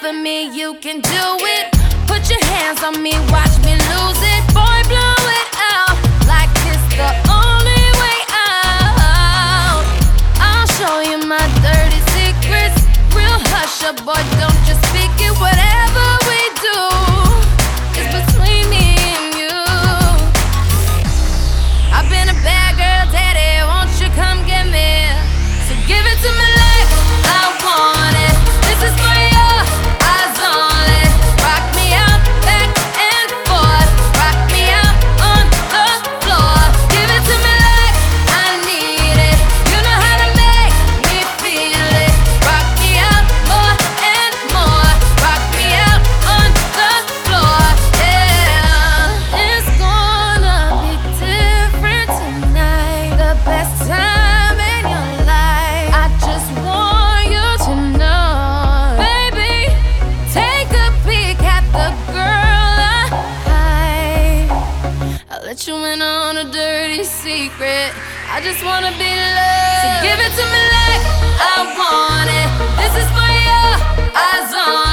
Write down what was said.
for me, you can do it. Put your hands on me, watch me lose it. Boy, blow it out like it's the only way out. I'll show you my dirty secrets. Real hush up, boy, don't just speak it. Whatever we do is between me and you. I've been a bad girl, daddy, won't you come get me? So give it to me like I want it. This is for your eyes only. Rock me out, back and forth. Rock me out on the floor. Give it to me like I need it. You know how to make me feel it. Rock me out more and more. Rock me out on the floor, yeah. It's gonna be different tonight. The best time in your life. I just want you to know, baby. Take a peek at the girl I'll let you in on a dirty secret. I just wanna be loved. So give it to me like I want it. This is for your eyes on